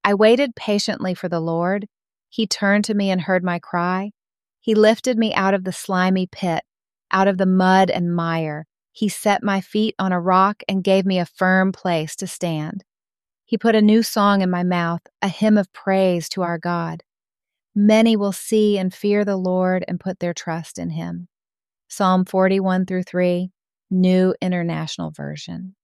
I waited patiently for the Lord. He turned to me and heard my cry. He lifted me out of the slimy pit, out of the mud and mire. He set my feet on a rock and gave me a firm place to stand. He put a new song in my mouth, a hymn of praise to our God. Many will see and fear the Lord and put their trust in him. Psalm 41-3, New International Version.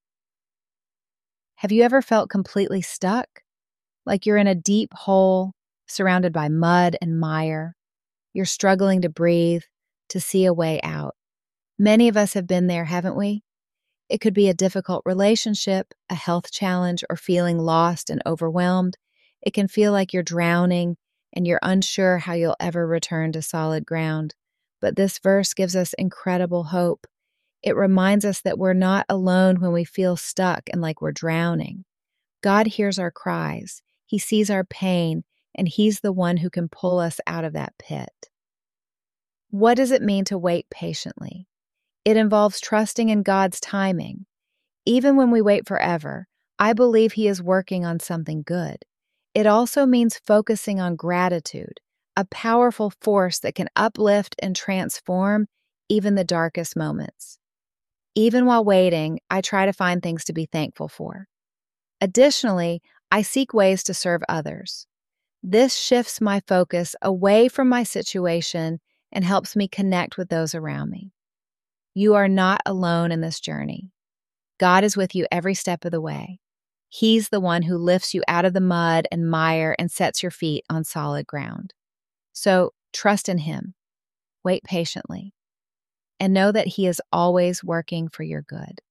Have you ever felt completely stuck? Like you're in a deep hole, surrounded by mud and mire. You're struggling to breathe, to see a way out. Many of us have been there, haven't we? It could be a difficult relationship, a health challenge, or feeling lost and overwhelmed. It can feel like you're drowning and you're unsure how you'll ever return to solid ground. But this verse gives us incredible hope. It reminds us that we're not alone when we feel stuck and like we're drowning. God hears our cries. He sees our pain, and He's the one who can pull us out of that pit. What does it mean to wait patiently? It involves trusting in God's timing. Even when we wait forever, I believe He is working on something good. It also means focusing on gratitude, a powerful force that can uplift and transform even the darkest moments. Even while waiting, I try to find things to be thankful for. Additionally, I seek ways to serve others. This shifts my focus away from my situation and helps me connect with those around me. You are not alone in this journey. God is with you every step of the way. He's the one who lifts you out of the mud and mire and sets your feet on solid ground. So trust in Him, wait patiently, and know that He is always working for your good.